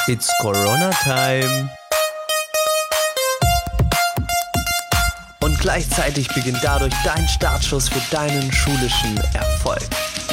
It's Corona Time. Und gleichzeitig beginnt dadurch dein Startschuss für deinen schulischen Erfolg.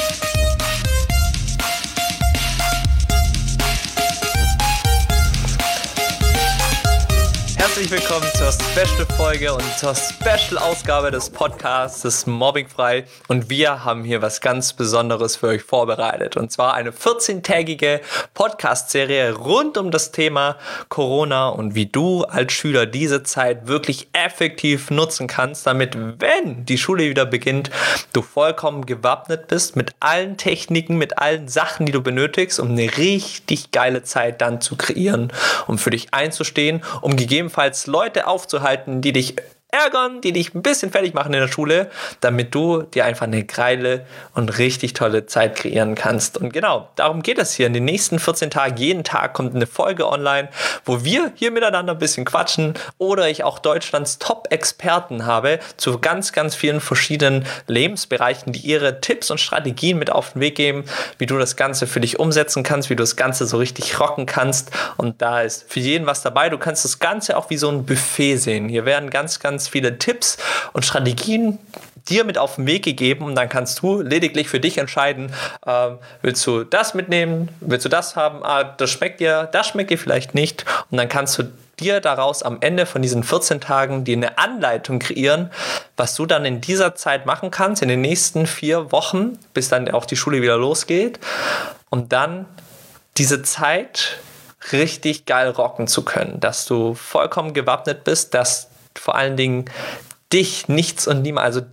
Herzlich willkommen zur Special-Folge und zur Special-Ausgabe des Podcasts des Mobbingfrei. Und wir haben hier was ganz Besonderes für euch vorbereitet. Und zwar eine 14-tägige Podcast-Serie rund um das Thema Corona und wie du als Schüler diese Zeit wirklich effektiv nutzen kannst, damit, wenn die Schule wieder beginnt, du vollkommen gewappnet bist mit allen Techniken, mit allen Sachen, die du benötigst, um eine richtig geile Zeit dann zu kreieren, um für dich einzustehen, um gegebenenfalls Leute aufzuhalten, die dich ärgern, die dich ein bisschen fertig machen in der Schule, damit du dir einfach eine geile und richtig tolle Zeit kreieren kannst. Und genau, darum geht es hier. In den nächsten 14 Tagen, jeden Tag kommt eine Folge online, wo wir hier miteinander ein bisschen quatschen oder ich auch Deutschlands Top-Experten habe zu ganz, ganz vielen verschiedenen Lebensbereichen, die ihre Tipps und Strategien mit auf den Weg geben, wie du das Ganze für dich umsetzen kannst, wie du das Ganze so richtig rocken kannst. Und da ist für jeden was dabei. Du kannst das Ganze auch wie so ein Buffet sehen. Hier werden ganz, ganz viele Tipps und Strategien dir mit auf den Weg gegeben und dann kannst du lediglich für dich entscheiden, willst du das mitnehmen, willst du das haben, das schmeckt dir vielleicht nicht und dann kannst du dir daraus am Ende von diesen 14 Tagen dir eine Anleitung kreieren, was du dann in dieser Zeit machen kannst, in den nächsten 4 Wochen, bis dann auch die Schule wieder losgeht, um dann diese Zeit richtig geil rocken zu können, dass du vollkommen gewappnet bist, dass vor allen Dingen dich dir nichts und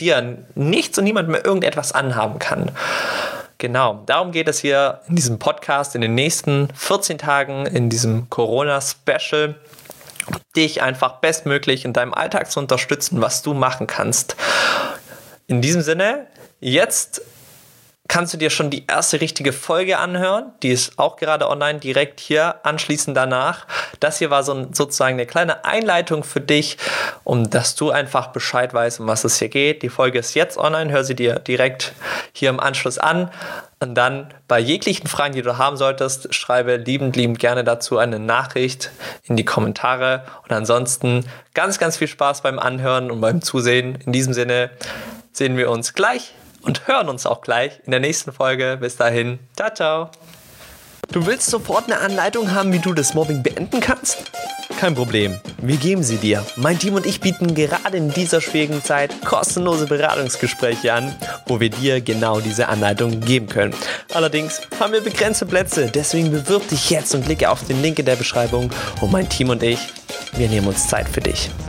niemand mehr irgendetwas anhaben kann. Genau, darum geht es hier in diesem Podcast in den nächsten 14 Tagen, in diesem Corona-Special, dich einfach bestmöglich in deinem Alltag zu unterstützen, was du machen kannst. In diesem Sinne, jetzt kannst du dir schon die erste richtige Folge anhören. Die ist auch gerade online, direkt hier anschließend danach. Das hier war sozusagen eine kleine Einleitung für dich, um dass du einfach Bescheid weißt, um was es hier geht. Die Folge ist jetzt online, hör sie dir direkt hier im Anschluss an. Und dann bei jeglichen Fragen, die du haben solltest, schreibe liebend gerne dazu eine Nachricht in die Kommentare. Und ansonsten ganz, ganz viel Spaß beim Anhören und beim Zusehen. In diesem Sinne sehen wir uns gleich und hören uns auch gleich in der nächsten Folge. Bis dahin, ciao, ciao. Du willst sofort eine Anleitung haben, wie du das Mobbing beenden kannst? Kein Problem, wir geben sie dir. Mein Team und ich bieten gerade in dieser schwierigen Zeit kostenlose Beratungsgespräche an, wo wir dir genau diese Anleitung geben können. Allerdings haben wir begrenzte Plätze, deswegen bewirb dich jetzt und klicke auf den Link in der Beschreibung und mein Team und ich, wir nehmen uns Zeit für dich.